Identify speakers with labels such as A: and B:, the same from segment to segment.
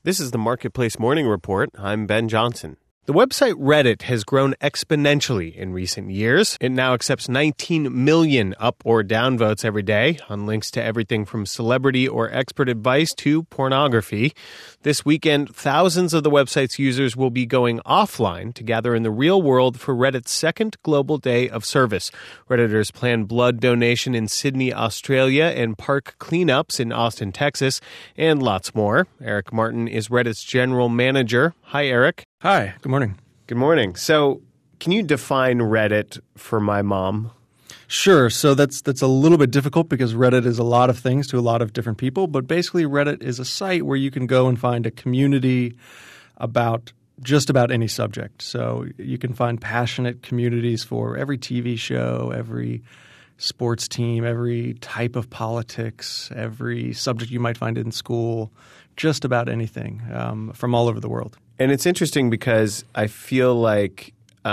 A: This is the Marketplace Morning Report. I'm Ben Johnson. The website Reddit has grown exponentially in recent years. It now accepts 19 million up or down votes every day on links to everything from celebrity or expert advice to pornography. This weekend, thousands of the website's users will be going offline to gather in the real world for Reddit's second global day of service. Redditors plan blood donation in Sydney, Australia, and park cleanups in Austin, Texas, and lots more. Eric Martin is Reddit's general manager. Hi, Eric.
B: Hi, good morning.
A: Good morning. So, can you define Reddit for my mom?
B: Sure. So that's a little bit difficult because Reddit is a lot of things to a lot of different people. But basically, Reddit is a site where you can go and find a community about just about any subject. So you can find passionate communities for every TV show, every sports team, every type of politics, every subject you might find in school, just about anything from all over the world.
A: And it's interesting because I feel like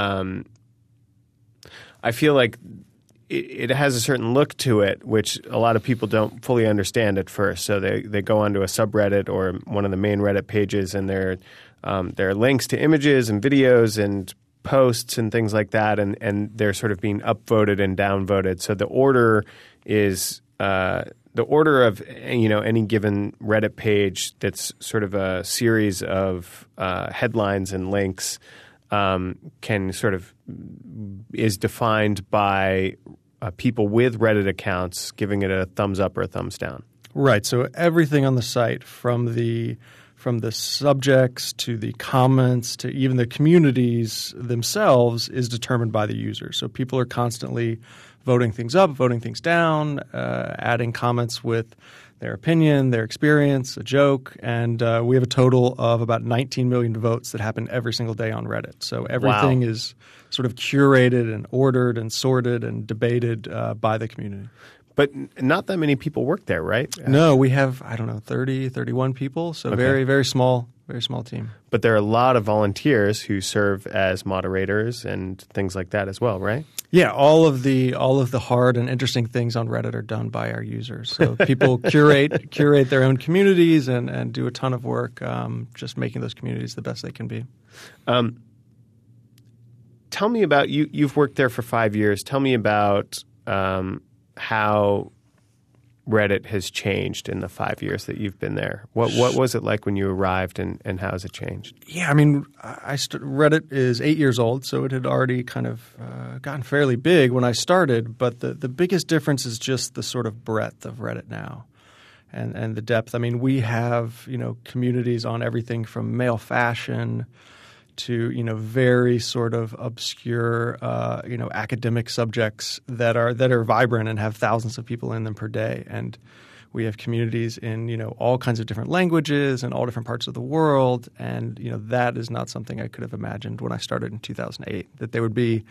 A: it has a certain look to it, which a lot of people don't fully understand at first. So they go onto a subreddit or one of the main Reddit pages, and there are links to images and videos and posts and things like that, and they're sort of being upvoted and downvoted. So the order is the order of any given Reddit page that's sort of a series of headlines and links can sort of is defined by people with Reddit accounts giving it a thumbs up or a thumbs down.
B: Right. So everything on the site, from the subjects to the comments to even the communities themselves, is determined by the user. So people are constantly voting things up, voting things down, adding comments with their opinion, their experience, a joke, and we have a total of about 19 million votes that happen every single day on Reddit. So everything is sort of curated and ordered and sorted and debated by the community.
A: But not that many people work there, right?
B: No, we have, 30, 31 people, so very, very small team.
A: But there are a lot of volunteers who serve as moderators and things like that as well, right?
B: Yeah, all of the hard and interesting things on Reddit are done by our users. So people curate their own communities and do a ton of work just making those communities the best they can be.
A: Tell me about you. You've worked there for 5 years. Tell me about how Reddit has changed in the 5 years that you've been there. What was it like when you arrived, and how has it changed?
B: Yeah, I mean, Reddit is 8 years old, so it had already kind of gotten fairly big when I started. But the biggest difference is just the sort of breadth of Reddit now, and the depth. I mean, we have communities on everything from male fashion to very sort of obscure academic subjects that are vibrant and have thousands of people in them per day. And we have communities in all kinds of different languages and all different parts of the world. And that is not something I could have imagined when I started in 2008, that there would be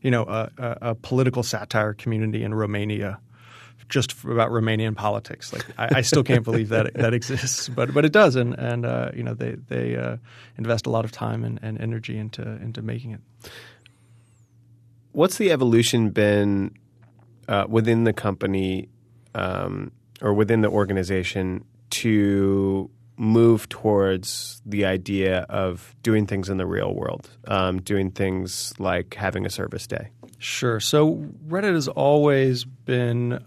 B: a political satire community in Romania just about Romanian politics. Like I still can't believe that exists, but it does, and they invest a lot of time and energy into making it.
A: What's the evolution been within the company or within the organization to move towards the idea of doing things in the real world, doing things like having a service day?
B: Sure. So Reddit has always been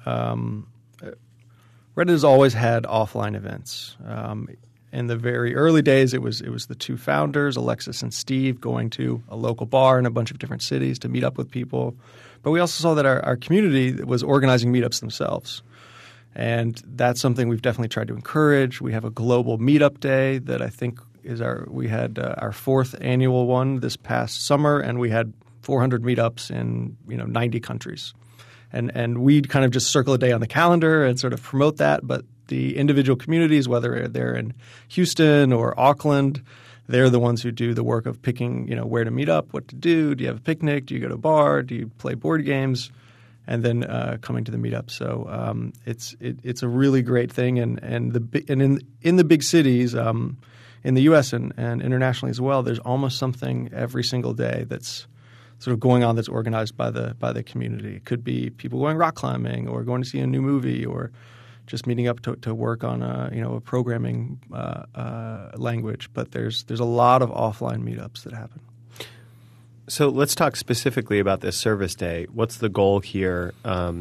B: Reddit has always had offline events. In the very early days, it was the two founders, Alexis and Steve, going to a local bar in a bunch of different cities to meet up with people. But we also saw that our community was organizing meetups themselves. And that's something we've definitely tried to encourage. We have a global meetup day that I think we had our fourth annual one this past summer, and we had 400 meetups in 90 countries. And we'd kind of just circle a day on the calendar and sort of promote that. But the individual communities, whether they're in Houston or Auckland, they're the ones who do the work of picking where to meet up, what to do. Do you have a picnic? Do you go to a bar? Do you play board games? And then coming to the meetup. So it's a really great thing. And in the big cities, in the U.S. and internationally as well, there's almost something every single day that's sort of going on that's organized by the community. It could be people going rock climbing or going to see a new movie or just meeting up to work on a programming language. But there's a lot of offline meetups that happen.
A: So let's talk specifically about this service day. What's the goal here?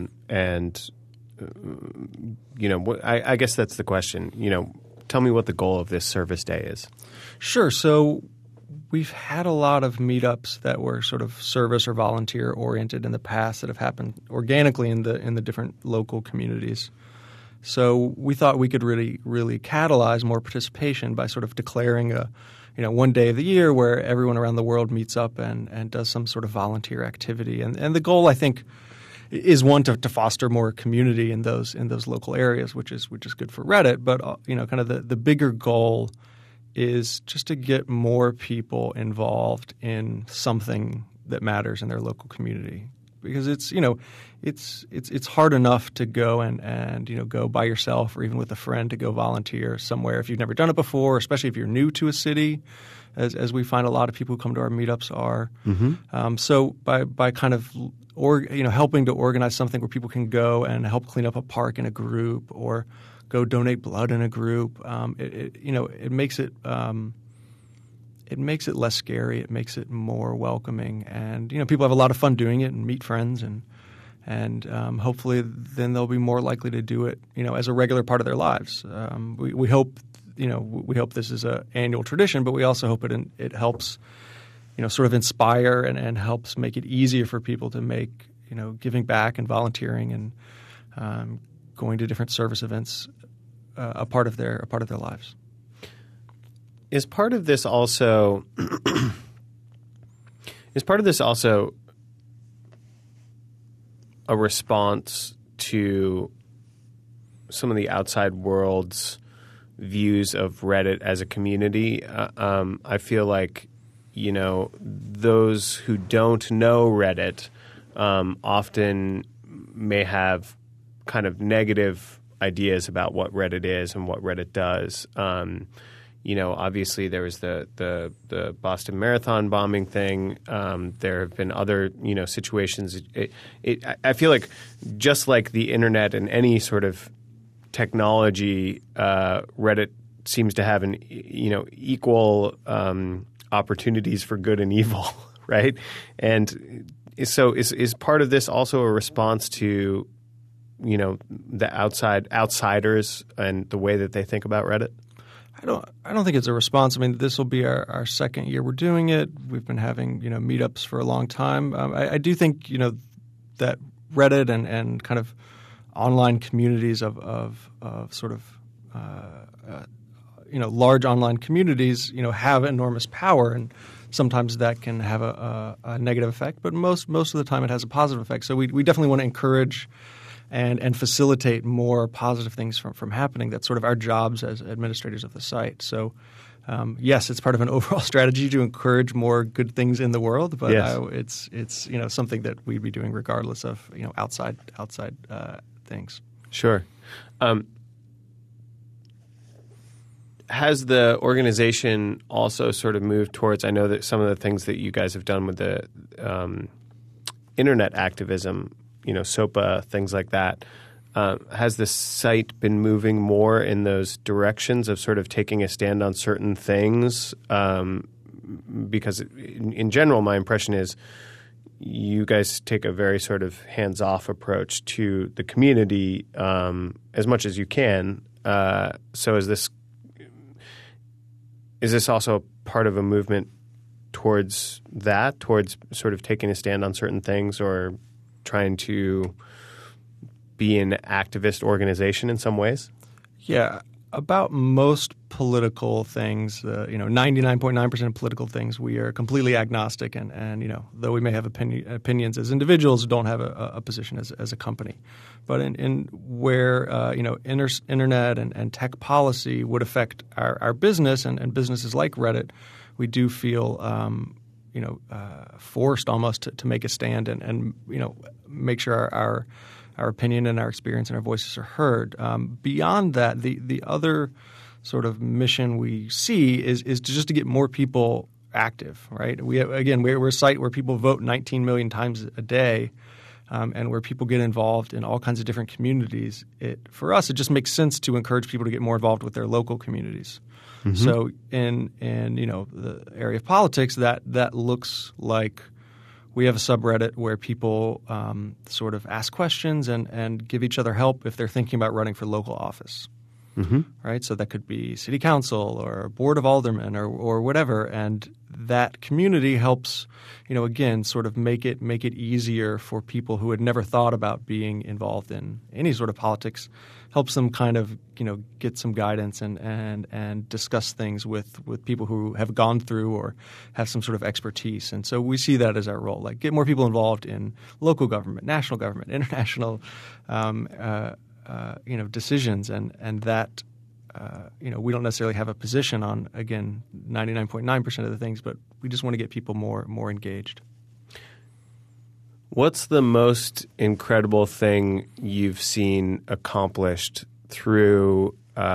A: I guess that's the question. Tell me what the goal of this service day is.
B: Sure. So we've had a lot of meetups that were sort of service or volunteer oriented in the past that have happened organically in the different local communities. So we thought we could really, really catalyze more participation by sort of declaring one day of the year where everyone around the world meets up and does some sort of volunteer activity. And the goal, I think, is one to foster more community in those local areas, which is good for Reddit. But kind of the bigger goal is just to get more people involved in something that matters in their local community. Because it's hard enough to go and go by yourself or even with a friend to go volunteer somewhere if you've never done it before, especially if you're new to a city, as we find a lot of people who come to our meetups are. Mm-hmm. So by kind of helping to organize something where people can go and help clean up a park in a group or go donate blood in a group, it makes it. It makes it less scary. It makes it more welcoming, and people have a lot of fun doing it and meet friends, and hopefully then they'll be more likely to do it, as a regular part of their lives. We hope, we hope this is an annual tradition, but we also hope it helps, sort of inspire and helps make it easier for people to make, giving back and volunteering and going to different service events a part of their lives.
A: Is part of this also a response to some of the outside world's views of Reddit as a community? I feel like those who don't know Reddit often may have kind of negative ideas about what Reddit is and what Reddit does. Obviously there was the Boston Marathon bombing thing. There have been other, situations. I feel like just like the internet and any sort of technology, Reddit seems to have equal opportunities for good and evil, right? And so is part of this also a response to, the outsiders and the way that they think about Reddit?
B: I don't think it's a response. I mean, this will be our second year we're doing it. We've been having meetups for a long time. I do think that Reddit and kind of online communities of sort of large online communities have enormous power, and sometimes that can have a negative effect. But most of the time it has a positive effect. So we definitely want to encourage and facilitate more positive things from happening. That's sort of our jobs as administrators of the site. So, yes, it's part of an overall strategy to encourage more good things in the world, but yes. It's something that we'd be doing regardless of outside things.
A: Sure. Has the organization also sort of moved towards? I know that some of the things that you guys have done with the internet activism, SOPA, things like that. Has the site been moving more in those directions of sort of taking a stand on certain things? Because in general, my impression is you guys take a very sort of hands-off approach to the community as much as you can. So is this also part of a movement towards that, towards sort of taking a stand on certain things or trying to be an activist organization in some ways?
B: Yeah. About most political things, 99.9% of political things, we are completely agnostic, and though we may have opinions as individuals, don't have a position as a company. But in where internet and tech policy would affect our business and businesses like Reddit, we do feel forced almost to make a stand and make sure our opinion and our experience and our voices are heard. Beyond that, the other sort of mission we see is just to get more people active. Right? We're a site where people vote 19 million times a day. and where people get involved in all kinds of different communities, for us, it just makes sense to encourage people to get more involved with their local communities. Mm-hmm. So in the area of politics, that looks like we have a subreddit where people sort of ask questions and give each other help if they're thinking about running for local office. Mm-hmm. Right? So that could be city council or board of aldermen or whatever, and that community helps, again, sort of make it easier for people who had never thought about being involved in any sort of politics. Helps them kind of get some guidance and discuss things with people who have gone through or have some sort of expertise. And so we see that as our role, like get more people involved in local government, national government, international decisions, and that we don't necessarily have a position on, again, 99.9% of the things, but we just want to get people more engaged.
A: What's the most incredible thing you've seen accomplished through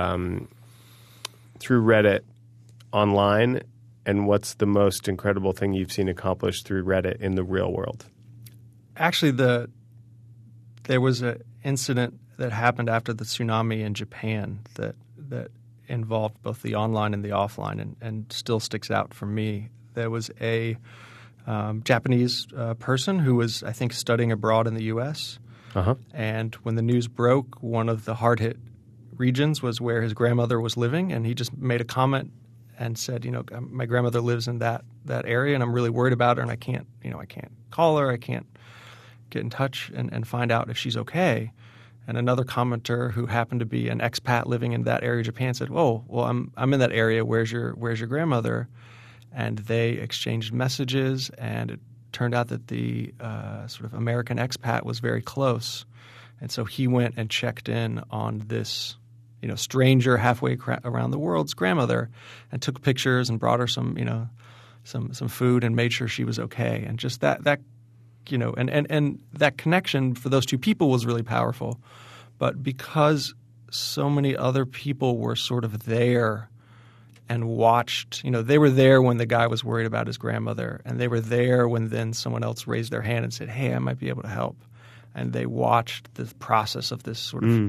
A: Reddit online, and what's the most incredible thing you've seen accomplished through Reddit in the real world?
B: Actually, there was an incident that happened after the tsunami in Japan that involved both the online and the offline, and still sticks out for me. There was a Japanese person who was, I think, studying abroad in the U.S. Uh-huh. And when the news broke, one of the hard-hit regions was where his grandmother was living, and he just made a comment and said, my grandmother lives in that area, and I'm really worried about her, and I can't call her, I can't get in touch and find out if she's okay. And another commenter who happened to be an expat living in that area of Japan said, "Oh, well, I'm in that area. Where's your grandmother?" And they exchanged messages, and it turned out that the sort of American expat was very close. And so he went and checked in on this, stranger halfway around the world's grandmother, and took pictures and brought her some food and made sure she was okay. And just that and that connection for those two people was really powerful. But because so many other people were sort of there and watched, they were there when the guy was worried about his grandmother, and they were there when then someone else raised their hand and said, "Hey, I might be able to help." And they watched the process of this sort of,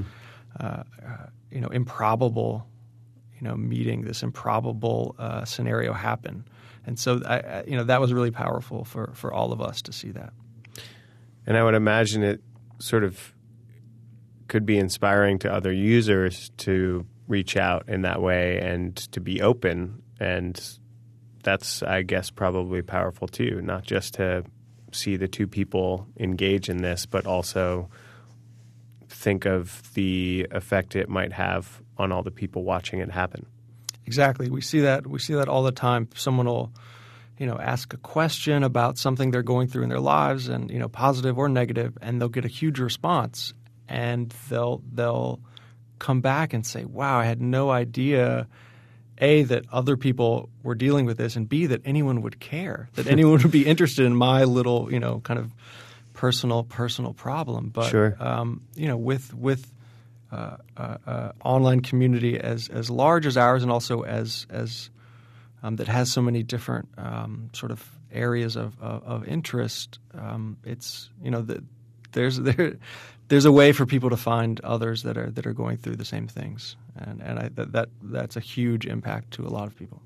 B: improbable, meeting, this improbable scenario happen. And so, that was really powerful for all of us to see that.
A: And I would imagine it sort of could be inspiring to other users to reach out in that way and to be open. And that's, I guess, probably powerful too, not just to see the two people engage in this, but also think of the effect it might have on all the people watching it happen.
B: Exactly. We see that all the time. Someone will ask a question about something they're going through in their lives, and positive or negative, and they'll get a huge response, and they'll come back and say, "Wow, I had no idea, A, that other people were dealing with this, and B, that anyone would care, that anyone would be interested in my little, kind of personal problem." But
A: sure.
B: With online community as large as ours, and also as that has so many different sort of areas of interest, it's there's a way for people to find others that are going through the same things, and that's a huge impact to a lot of people.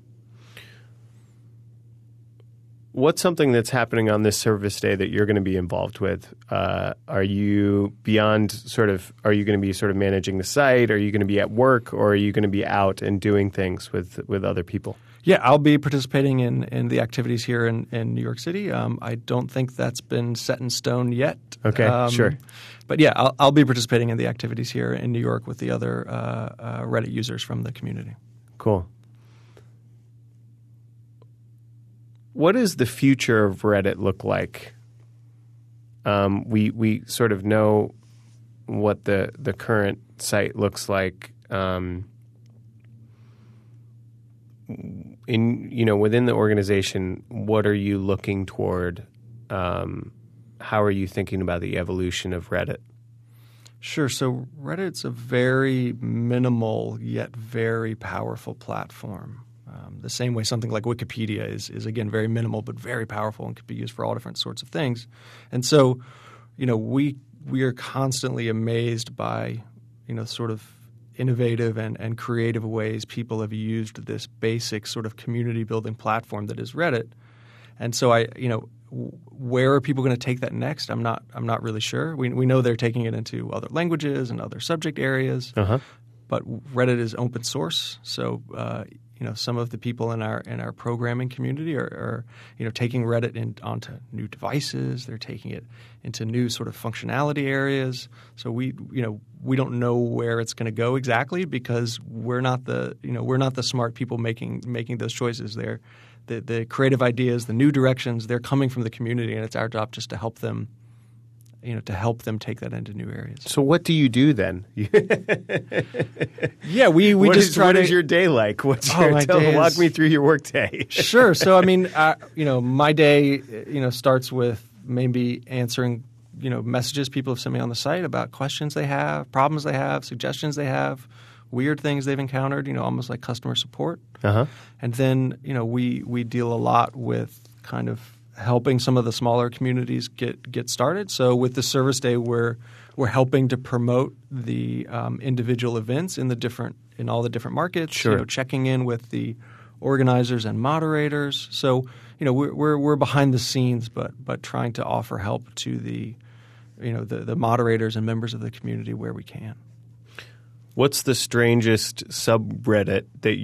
A: What's something that's happening on this service day that you're going to be involved with? Are you beyond are you going to be sort of managing the site? Are you going to be at work, or are you going to be out and doing things with other people?
B: Yeah, I'll be participating in the activities here in New York City. I don't think that's been set in stone yet.
A: Okay, sure.
B: But yeah, I'll be participating in the activities here in New York with the other Reddit users from the community.
A: Cool. What does the future of Reddit look like? We sort of know what the current site looks like. Within the organization, what are you looking toward? How are you thinking about the evolution of Reddit?
B: Sure. So Reddit's a very minimal yet very powerful platform. The same way something like Wikipedia is again very minimal but very powerful and can be used for all different sorts of things. And so we are constantly amazed by sort of innovative and creative ways people have used this basic sort of community building platform that is Reddit. And so where are people going to take that next? I'm not really sure. We know they're taking it into other languages and other subject areas.
A: Uh-huh.
B: But Reddit is open source, so some of the people in our programming community are taking Reddit onto new devices. They're taking it into new sort of functionality areas. So we don't know where it's going to go exactly because we're not the smart people making those choices. They're the creative ideas, the new directions. They're coming from the community, and it's our job just to help them. To help them take that into new areas.
A: So what do you do then?
B: Yeah, we just try to.
A: What is your day like? Walk me through your work day.
B: Sure. So my day starts with maybe answering messages people have sent me on the site about questions they have, problems they have, suggestions they have, weird things they've encountered. Almost like customer support.
A: Uh-huh.
B: And then we deal a lot with kind of helping some of the smaller communities get started. So with the Service Day, we're helping to promote the individual events in all the different markets.
A: Sure.
B: Checking in with the organizers and moderators. So we're behind the scenes, but trying to offer help to the moderators and members of the community where we can.
A: What's the strangest subreddit that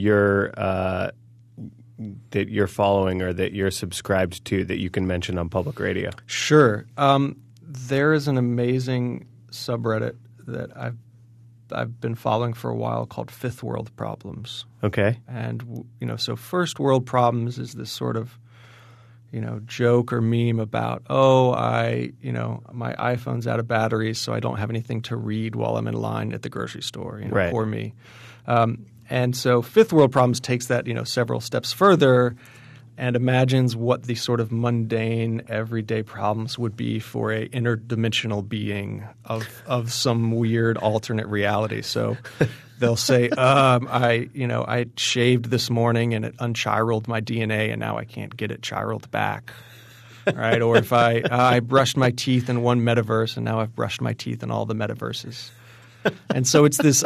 A: you're following or that you're subscribed to that you can mention on public radio?
B: Sure. There is an amazing subreddit that I've been following for a while called Fifth World Problems.
A: Okay.
B: And so First World Problems is this sort of joke or meme about my iPhone's out of batteries, so I don't have anything to read while I'm in line at the grocery store.
A: Right.
B: Poor me. And so Fifth World Problems takes that several steps further and imagines what the sort of mundane everyday problems would be for a interdimensional being of some weird alternate reality. So they'll say, I shaved this morning and it unchiraled my DNA and now I can't get it chiraled back. Right? Or if I brushed my teeth in one metaverse and now I've brushed my teeth in all the metaverses. And so it's this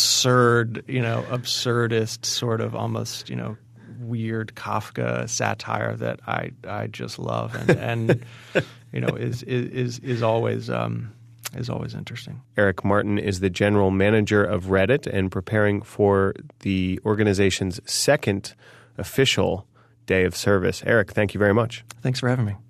B: absurdist sort of almost, weird Kafka satire that I just love and is always interesting.
A: Eric Martin is the general manager of Reddit and preparing for the organization's second official day of service. Eric, thank you very much.
B: Thanks for having me.